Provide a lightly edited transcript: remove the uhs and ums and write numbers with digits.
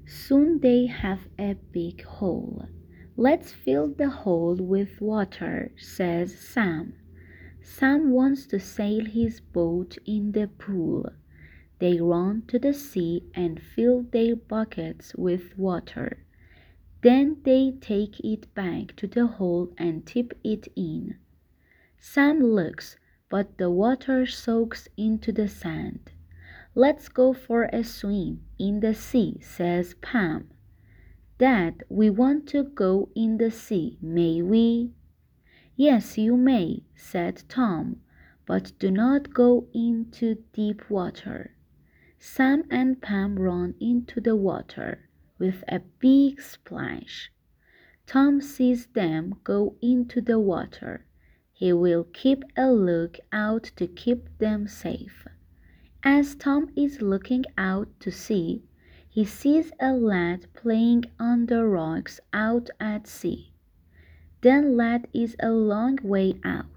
Soon they have a big hole. Let's fill the hole with water, says Sam. Sam wants to sail his boat in the pool. They run to the sea and fill their buckets with water. Then they take it back to the hole and tip it in. Sam looks, but the water soaks into the sand. Let's go for a swim in the sea, says Pam. Dad, we want to go in the sea, may we? Yes, you may, said Tom, but do not go into deep water. Sam and Pam run into the water with a big splash. Tom sees them go into the water. He will keep a look out to keep them safe. As Tom is looking out to sea, he sees a lad playing on the rocks out at sea. Then lad is a long way out.